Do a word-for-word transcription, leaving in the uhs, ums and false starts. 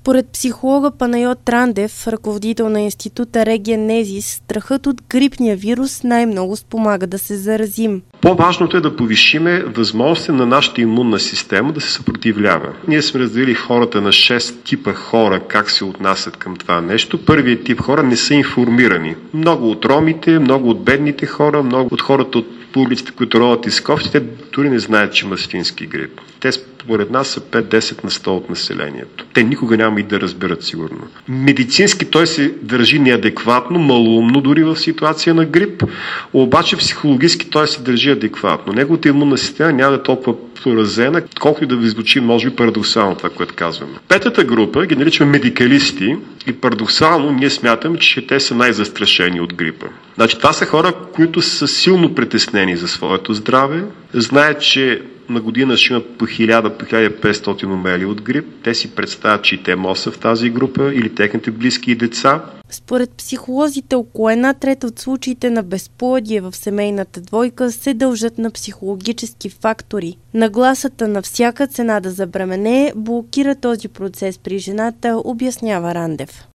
Според психолога Панайот Рандев, ръководител на института Регенезис, страхът от грипния вирус най-много спомага да се заразим. По-важното е да повишиме възможността на нашата имунна система да се съпротивлява. Ние сме разделили хората на шест типа хора, как се отнасят към това нещо. Първият тип хора не са информирани. Много от ромите, много от бедните хора, много от хората от улиците, които родят из кофти, те дори не знаят, че има свински грип. Те според нас са пет до десет на сто от населението. Те никога няма и да разберат сигурно. Медицински той се държи неадекватно, малоумно дори в ситуация на грип, обаче психологически той се държи адекватно. Неговата имунна система няма да е толкова поразена, колкото и да ви звучи, може би парадоксално това, което казваме. Петата група ги наричаме медикалисти и парадоксално ние смятаме, че те са най-застрашени от грипа. Значи това са хора, които са силно притеснени за своето здраве, знаят, че на година ще имат по хиляда до хиляда и петстотин умрели от грип. Те си представят, че и те могат са в тази група или техните близки и деца. Според психолозите, около една трета от случаите на безплодие в семейната двойка се дължат на психологически фактори. Нагласата на всяка цена да забременее блокира този процес при жената, обяснява Рандев.